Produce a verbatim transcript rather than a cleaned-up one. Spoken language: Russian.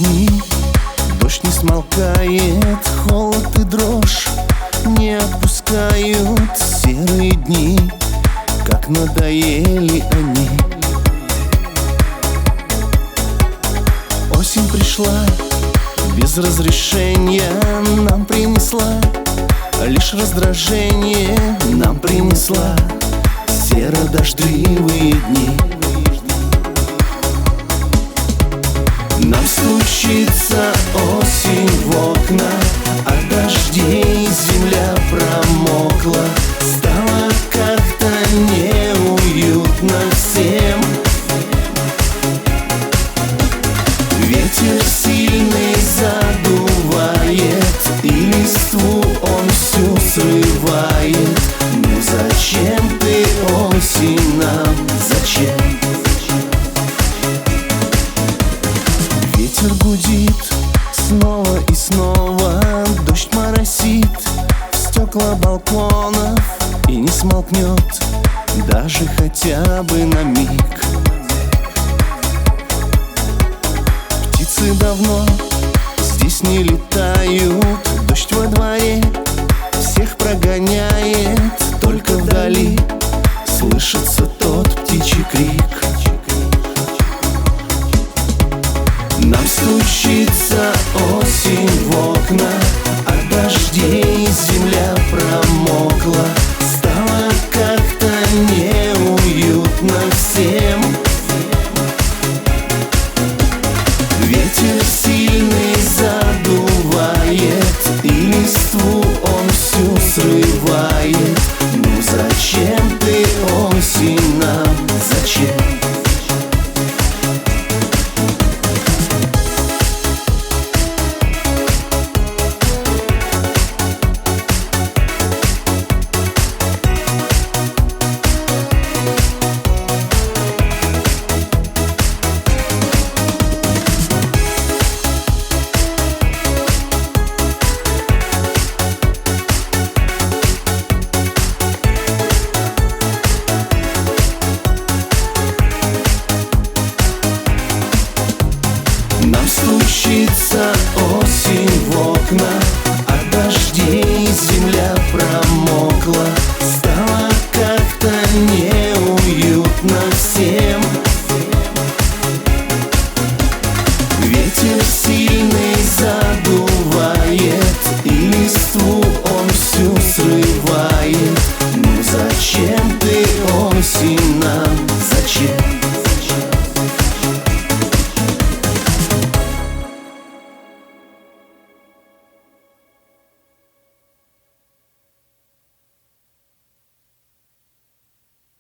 дни, дождь не смолкает, холод и дрожь не отпускают. Серые дни, как надоели они. Осень пришла, без разрешения нам принесла лишь раздражение, нам принесла серо-дождливые дни. Нам стучится осень в окна, от дождей земля промокла. Стало как-то неуютно всем. Ветер сильный задувает, и листву он всю срывает. Ну зачем ты, осень, нам, зачем? Ветер гудит снова и снова, дождь моросит в стекла балконов и не смолкнет даже хотя бы на миг. Птицы давно здесь не летают, дождь во дворе всех прогоняет. Только вдали слышится тот птичий крик. Нам стучится осень в окна, от дождей земля промокла. Стало как-то неуютно всем. Ветер сильный задувает, и листву он всю срывает. Ну зачем ты, осень, нам, зачем? Нам стучится осень в окна, от дождей земля промокла. Стало как-то не